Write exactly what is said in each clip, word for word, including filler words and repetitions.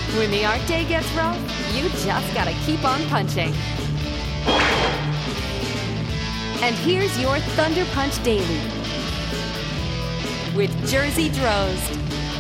When the art day gets rough, you just gotta keep on punching. And here's your Thunder Punch Daily with Jersey Drozd.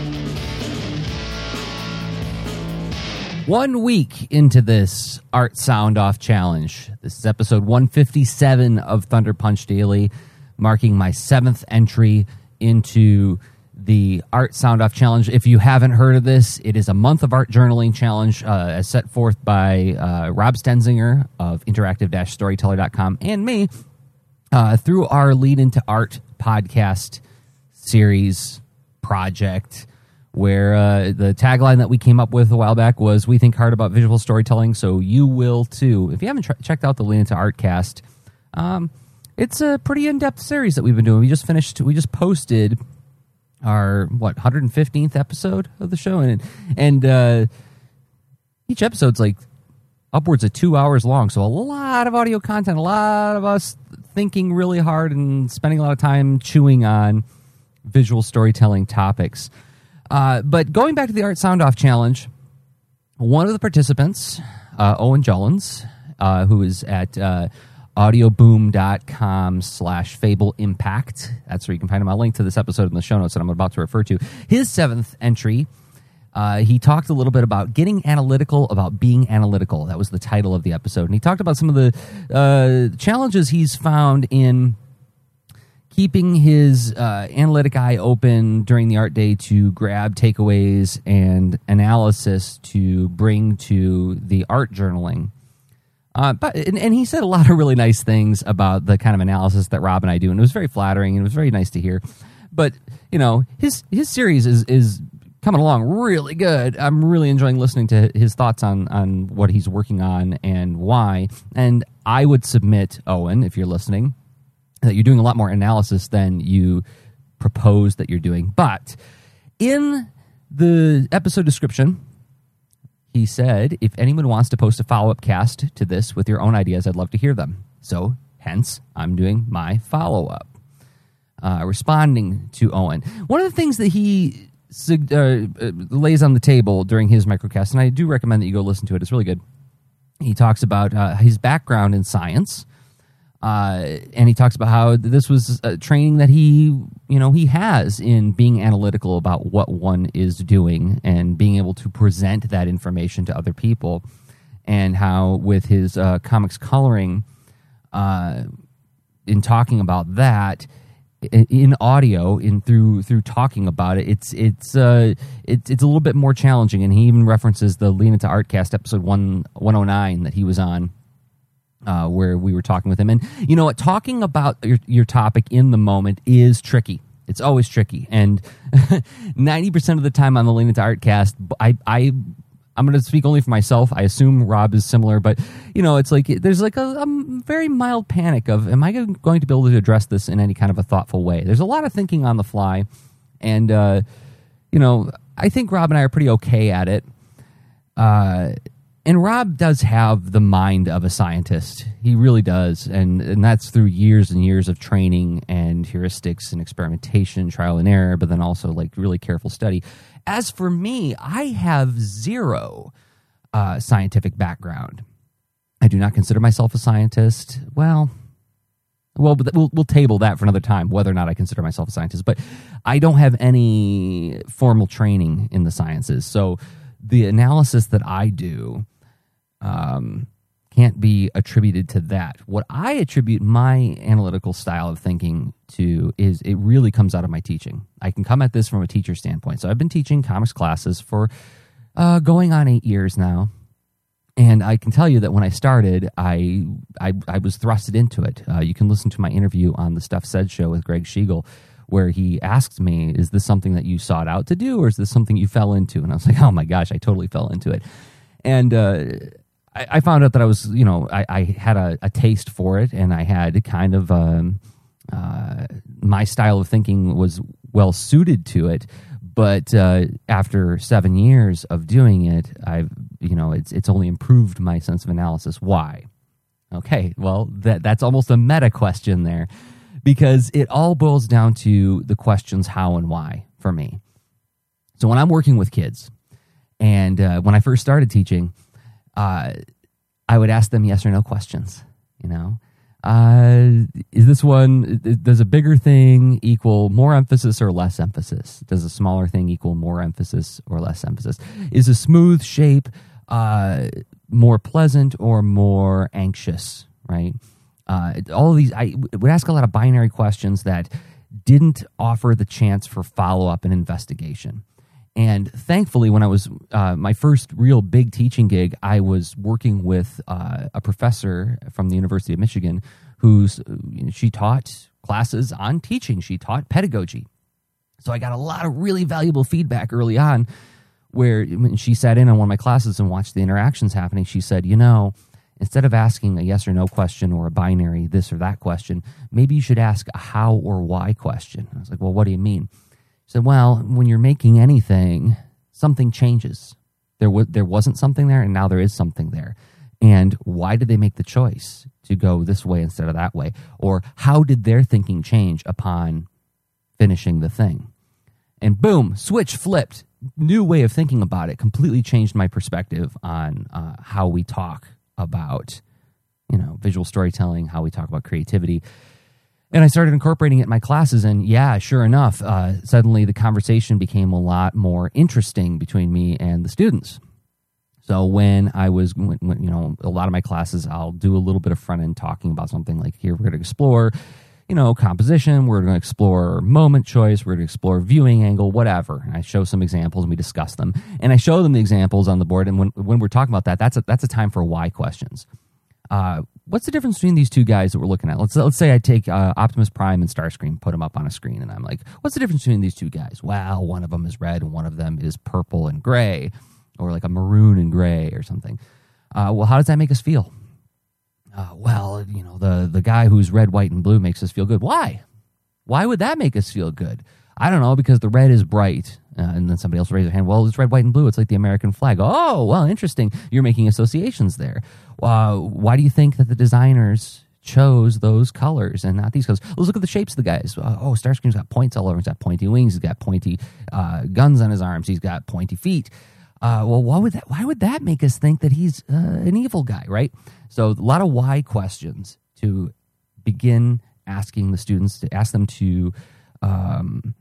One week into this Art Sound Off Challenge. This is episode one fifty-seven of Thunder Punch Daily, marking my seventh entry into the Art Sound Off Challenge. If you haven't heard of this, it is a month of art journaling challenge uh, as set forth by uh, Rob Stenzinger of interactive storyteller dot com and me uh, through our Lead Into Art podcast series project, where uh, the tagline that we came up with a while back was, we think hard about visual storytelling, so you will too. If you haven't tr- checked out the Lean Into Art cast, um, it's a pretty in-depth series that we've been doing. We just finished, we just posted our, what, one hundred fifteenth episode of the show, and and uh, each episode's like upwards of two hours long, so a lot of audio content, a lot of us thinking really hard and spending a lot of time chewing on visual storytelling topics. Uh, but going back to the Art Sound Off Challenge, one of the participants, uh, Owen Jullins, uh, who is at uh, audioboom.com slash fable impact. That's where you can find him. I'll link to this episode in the show notes that I'm about to refer to. His seventh entry, uh, he talked a little bit about getting analytical, about being analytical. That was the title of the episode. And he talked about some of the uh, challenges he's found in keeping his uh, analytic eye open during the art day to grab takeaways and analysis to bring to the art journaling. Uh, but and, and he said a lot of really nice things about the kind of analysis that Rob and I do, and it was very flattering, and it was very nice to hear. But, you know, his his series is is coming along really good. I'm really enjoying listening to his thoughts on, on what he's working on and why. And I would submit, Owen, if you're listening, that you're doing a lot more analysis than you propose that you're doing. But in the episode description, he said, if anyone wants to post a follow-up cast to this with your own ideas, I'd love to hear them. So, hence, I'm doing my follow-up, uh, responding to Owen. One of the things that he uh, lays on the table during his microcast, and I do recommend that you go listen to it, it's really good. He talks about uh, his background in science. Uh, and he talks about how this was a training that he, you know, he has in being analytical about what one is doing and being able to present that information to other people, and how with his uh, comics coloring, uh, in talking about that in audio, in through through talking about it, it's it's uh, it's it's a little bit more challenging. And he even references the Lean Into Artcast episode one one oh nine that he was on. Uh, where we were talking with him. And you know what? Talking about your, your topic in the moment is tricky. It's always tricky. And ninety percent of the time on the Lean Into Artcast, I, I, I'm going to speak only for myself. I assume Rob is similar, but you know, it's like there's like a, a very mild panic of, am I going to be able to address this in any kind of a thoughtful way? There's a lot of thinking on the fly. And, uh, you know, I think Rob and I are pretty okay at it. Uh, And Rob does have the mind of a scientist. He really does. And, and that's through years and years of training and heuristics and experimentation, trial and error, but then also like really careful study. As for me, I have zero uh, scientific background. I do not consider myself a scientist. Well, well, but we'll, we'll table that for another time, whether or not I consider myself a scientist. But I don't have any formal training in the sciences. So the analysis that I do um, can't be attributed to that. What I attribute my analytical style of thinking to is it really comes out of my teaching. I can come at this from a teacher standpoint. So I've been teaching comics classes for uh, going on eight years now. And I can tell you that when I started, I I, I was thrusted into it. Uh, you can listen to my interview on the Stuff Said show with Greg Schiegel, where he asked me, is this something that you sought out to do, or is this something you fell into? And I was like, oh my gosh, I totally fell into it. And uh, I, I found out that I was, you know, I, I had a, a taste for it, and I had kind of, um, uh, my style of thinking was well suited to it. But uh, after seven years of doing it, I've, you know, it's it's only improved my sense of analysis. Why? Okay, well, that that's almost a meta question there, because it all boils down to the questions how and why for me. So when I'm working with kids, And uh, when I first started teaching, uh, I would ask them yes or no questions. You know, uh, is this one, does a bigger thing equal more emphasis or less emphasis? Does a smaller thing equal more emphasis or less emphasis? Is a smooth shape uh, more pleasant or more anxious, right? Uh, all of these, I would ask a lot of binary questions that didn't offer the chance for follow-up and investigation. And thankfully, when I was, uh, my first real big teaching gig, I was working with uh, a professor from the University of Michigan who's, you know, she taught classes on teaching. She taught pedagogy. So I got a lot of really valuable feedback early on where when she sat in on one of my classes and watched the interactions happening, she said, you know, instead of asking a yes or no question or a binary this or that question, maybe you should ask a how or why question. I was like, well, what do you mean? She said, well, when you're making anything, something changes. There was there wasn't something there, and now there is something there. And why did they make the choice to go this way instead of that way? Or how did their thinking change upon finishing the thing? And boom, switch flipped. New way of thinking about it. Completely changed my perspective on uh, how we talk about, you know, visual storytelling, how we talk about creativity. And I started incorporating it in my classes, and yeah, sure enough, uh, suddenly the conversation became a lot more interesting between me and the students. So when I was, when, when, you know, a lot of my classes, I'll do a little bit of front end talking about something like, here we're going to explore, you know, composition, we're going to explore moment choice, we're going to explore viewing angle, whatever. And I show some examples and we discuss them. And I show them the examples on the board. And when, when we're talking about that, that's a, that's a time for why questions. Uh, what's the difference between these two guys that we're looking at? Let's let's say I take uh, Optimus Prime and Starscream, put them up on a screen, and I'm like, what's the difference between these two guys? Well, one of them is red and one of them is purple and gray, or like a maroon and gray or something. Uh, well, how does that make us feel? Uh, well, you know, the, the guy who's red, white, and blue makes us feel good. Why? Why would that make us feel good? I don't know, because the red is bright. Uh, and then somebody else raises their hand. Well, it's red, white, and blue. It's like the American flag. Oh, well, interesting. You're making associations there. Uh, why do you think that the designers chose those colors and not these colors? Let's look at the shapes of the guys. Uh, oh, Starscream's got points all over. He's got pointy wings. He's got pointy uh, guns on his arms. He's got pointy feet. Uh, well, why would that? Why would that make us think that he's uh, an evil guy, right? So a lot of why questions to begin asking the students, to ask them to um,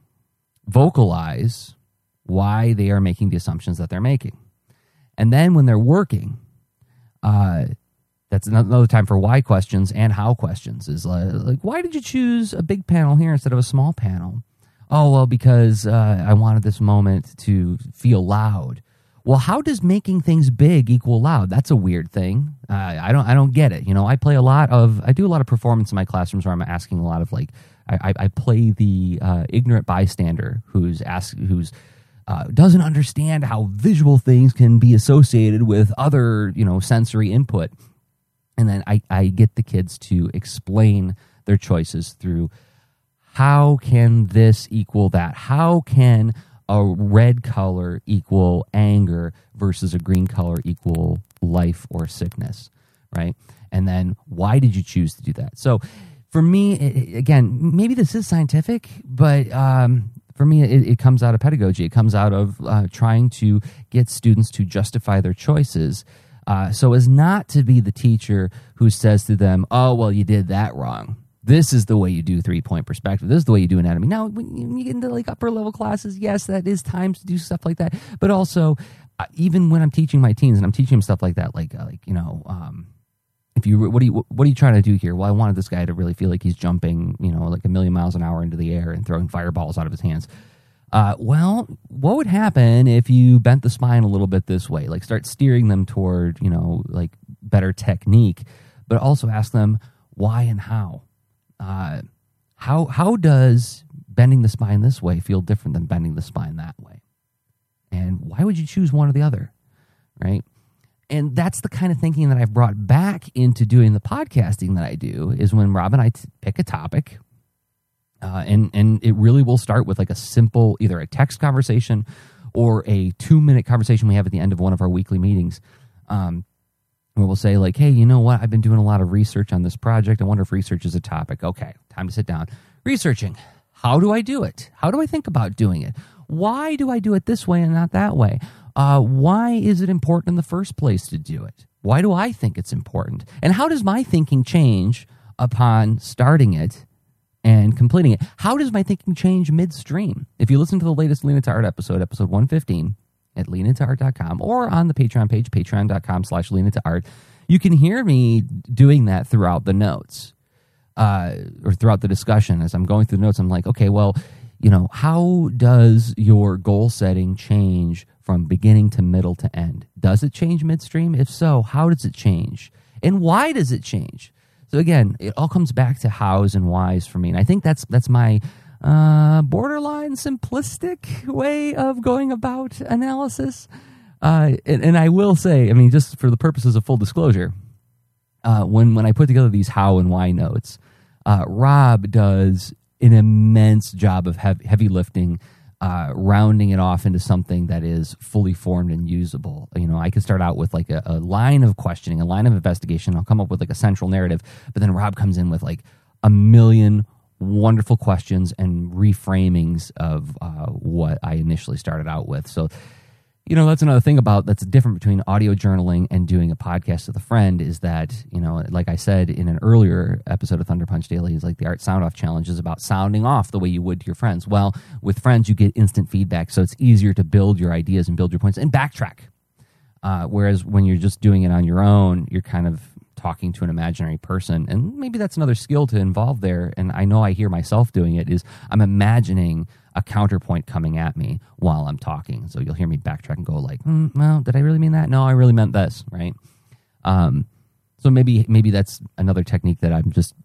vocalize why they are making the assumptions that they're making. And then when they're working, uh, that's another time for why questions and how questions is like, like, why did you choose a big panel here instead of a small panel? Oh, well, because uh, I wanted this moment to feel loud. Well, how does making things big equal loud? That's a weird thing. Uh, I don't I don't get it. You know, I play a lot of, I do a lot of performance in my classrooms where I'm asking a lot of like, I, I play the uh, ignorant bystander who's ask, who's uh, doesn't understand how visual things can be associated with other, you know, sensory input. And then I, I get the kids to explain their choices through how can this equal that? How can a red color equal anger versus a green color equal life or sickness, right? And then why did you choose to do that? So for me, it, again, maybe this is scientific, but um, for me, it, it comes out of pedagogy. It comes out of uh, trying to get students to justify their choices uh, so as not to be the teacher who says to them, oh, well, you did that wrong. This is the way you do three-point perspective. This is the way you do anatomy. Now, when you get into like upper-level classes, yes, that is time to do stuff like that. But also, uh, even when I'm teaching my teens and I'm teaching them stuff like that, like, uh, like you know, um, if you what are you what are you trying to do here? Well, I wanted this guy to really feel like he's jumping, you know, like a million miles an hour into the air and throwing fireballs out of his hands. Uh, well, what would happen if you bent the spine a little bit this way? Like, start steering them toward, you know, like better technique, but also ask them why and how. Uh, how how does bending the spine this way feel different than bending the spine that way? And why would you choose one or the other, right? And that's the kind of thinking that I've brought back into doing the podcasting that I do, is when Rob and I t- pick a topic, uh, and, and it really will start with like a simple, either a text conversation or a two-minute conversation we have at the end of one of our weekly meetings, um, where we'll say like, hey, you know what? I've been doing a lot of research on this project. I wonder if research is a topic. Okay, time to sit down. Researching. How do I do it? How do I think about doing it? Why do I do it this way and not that way? Uh, why is it important in the first place to do it? Why do I think it's important? And how does my thinking change upon starting it and completing it? How does my thinking change midstream? If you listen to the latest Lean Into Art episode, episode one fifteen, at lean into art dot com or on the Patreon page, patreon.com slash lean into art, you can hear me doing that throughout the notes uh, or throughout the discussion. As I'm going through the notes, I'm like, okay, well, you know, how does your goal setting change from beginning to middle to end? Does it change midstream? If so, how does it change? And why does it change? So again, it all comes back to hows and whys for me. And I think that's that's my uh, borderline simplistic way of going about analysis. Uh, and, and I will say, I mean, just for the purposes of full disclosure, uh, when, when I put together these how and why notes, uh, Rob does an immense job of heavy, heavy lifting, uh, rounding it off into something that is fully formed and usable. You know, I could start out with like a, a line of questioning, a line of investigation. I'll come up with like a central narrative, but then Rob comes in with like a million wonderful questions and reframings of uh, what I initially started out with. So, you know, that's another thing about that's different between audio journaling and doing a podcast with a friend is that, you know, like I said in an earlier episode of Thunder Punch Daily, is like the Art Sound Off Challenge is about sounding off the way you would to your friends. Well, with friends, you get instant feedback, so it's easier to build your ideas and build your points and backtrack. Uh, whereas when you're just doing it on your own, you're kind of talking to an imaginary person, and maybe that's another skill to involve there. And I know I hear myself doing it is I'm imagining a counterpoint coming at me while I'm talking. So you'll hear me backtrack and go like, mm, well, did I really mean that? No, I really meant this, right? Um, so maybe maybe that's another technique that I'm just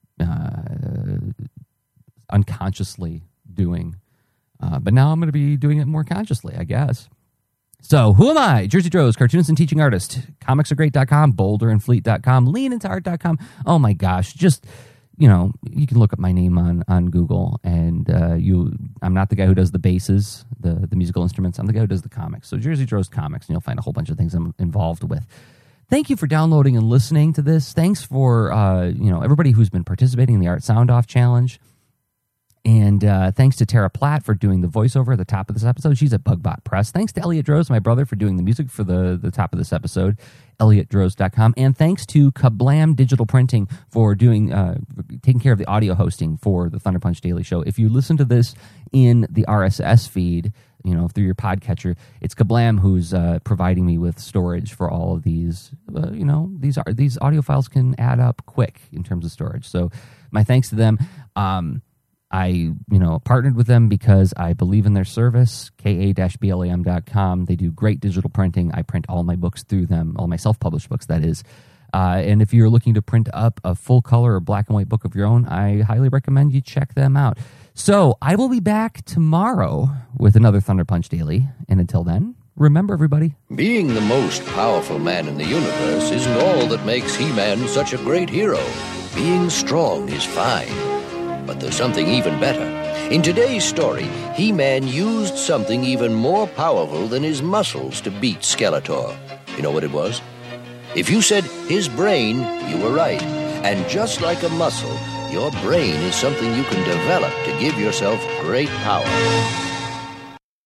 uh, unconsciously doing. Uh, but now I'm going to be doing it more consciously, I guess. So, who am I? Jersey Droz, cartoonist and teaching artist. comics are great dot com, boulder and fleet dot com, lean into art dot com. Oh my gosh, just, you know, you can look up my name on, on Google, and uh, you. I'm not the guy who does the basses, the, the musical instruments. I'm the guy who does the comics. So, Jersey Droz Comics, and you'll find a whole bunch of things I'm involved with. Thank you for downloading and listening to this. Thanks for, uh, you know, everybody who's been participating in the Art Sound Off Challenge. And uh, thanks to Tara Platt for doing the voiceover at the top of this episode. She's at Bugbot Press. Thanks to Elliot Droz, my brother, for doing the music for the, the top of this episode, elliot droz dot com. And thanks to Kablam Digital Printing for doing uh, taking care of the audio hosting for the Thunder Punch Daily Show. If you listen to this in the R S S feed, you know, through your podcatcher, it's Kablam who's uh, providing me with storage for all of these. Uh, you know, these are these audio files can add up quick in terms of storage. So my thanks to them. Um, I, you know, partnered with them because I believe in their service, K A B L A M dot com. They do great digital printing. I print all my books through them, all my self-published books, that is. Uh, and if you're looking to print up a full color or black and white book of your own, I highly recommend you check them out. So I will be back tomorrow with another Thunder Punch Daily. And until then, remember, everybody, being the most powerful man in the universe isn't all that makes He-Man such a great hero. Being strong is fine. But there's something even better. In today's story, He-Man used something even more powerful than his muscles to beat Skeletor. You know what it was? If you said his brain, you were right. And just like a muscle, your brain is something you can develop to give yourself great power.